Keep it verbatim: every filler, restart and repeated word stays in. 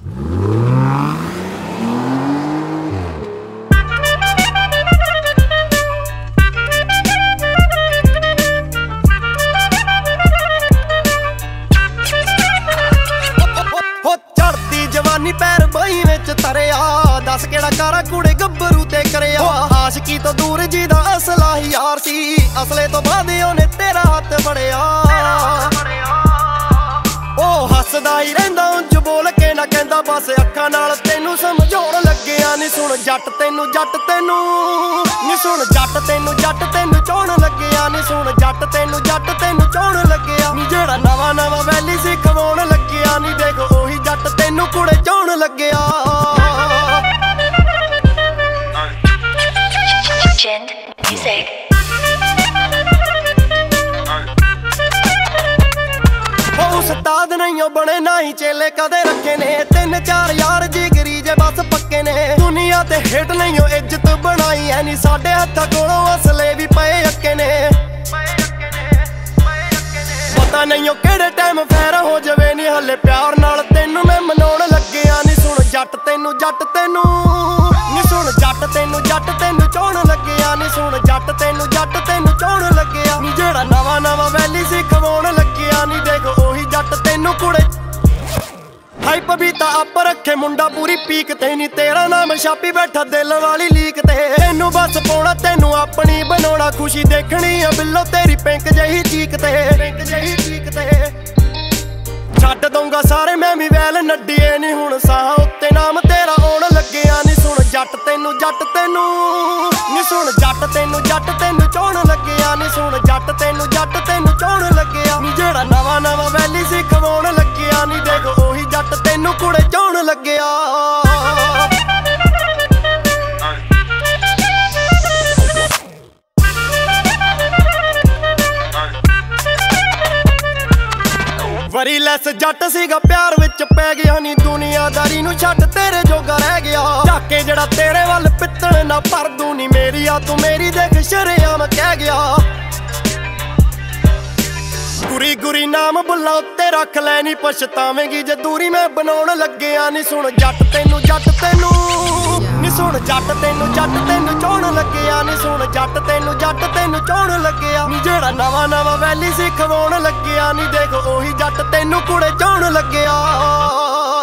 जवानी पैर बही विच तरिया दस केड़ा कारा कूड़े गब्बरू ते करिया आशिकी तो दूर जी दा असला ही यार सी असले तो बाद ओने तेरा हाथ फड़िया ओ हसदा ही रहिंदा उंज बोल के ना कहंदा बस अखां नाल तैनू समझाउण लग्गिया नी सुण जट तैनू जट तैनू नी सुण जट तैनू जट तैनू चाहण लग्गिया नी सुण जट तैनू जट तैनू चाहण लग्गिया नी जेड़ा नवा नवा वैली सी खवाउण लग्गिया नी देख ओही जट तैनू कुड़े चाहण लग्गिया Legend Music उस्ताद नहीं बने ना ही चेले कदे रखे ने तीन चार यार जिगरी जे बस पक्के ने दुनिया ते हिट नहीं इज्जत बनाई है नी साडे हत्थां कोलों असले भी पे अक्के ने पता नहीं केड़े टाइम फैर हो जावे नी हले प्यार नाल तैनू मैं मनाउण लग्गिया नी सुण जट तैनू जट तैनू नी सुण जट तैनू जट तैनू चाहण लग्गिया नी सुण जट तैनू जट तैनू चाहण लग्गिया नी जेड़ा नवा नवा वैली सी खवाउण लग्गिया नी देख ओही जट तैनू कुड़े हाई पबीता आप रखे मुंडा पूरी पीक ते नी तेरा नाम छापी बैठा दिल वाली लीक ते तैनू बस पाउणा तैनू अपनी बनाउणा खुशी देखनी आ बिल्लो तेरी पिंक जही चीक ते पिंक जही चीक ते छड्ड दूंगा सारे मैं भी वैल नड्डीए नी हुण साह उत्ते नाम तेरा आउण लग्गिया नी सुण जट तैनू जट तैनू नी सुण जट तैनू जट तैनू चाहण लग्गिया नी सुण जट तैनू जट तैनू चाहण लग्गिया नी जेड़ा नवा नवा वैली सी खवाउण लग्गिया नी देख ओही जट तैनू कुड़े चाहण लग्गिया वरी लैस जट सीगा प्यार विच पै गया नी दुनियादारी नू छड्ड तेरे जोगा रह गया झाके जेड़ा तेरे वल पित्तल ना भर दूं नी मेरी आ तू मेरी देख शरेआम कह गया गुरी गुरी नाम बुल्ला उत्ते रख लैनी पछतावेंगी जे दूरी मैं बनाउण लग्गिया नी सुण जट तैनू जट तैनू नी सुण जट तैनू जट तैनू चाहण लग्गिया नी सुण जट तैनू जट तैनू चाहण लग्गिया नी जेड़ा नवा नवा वैली सी खवाउण लग्गिया नी देख ओही जट तैनू कुड़े चाहण लग्गिया।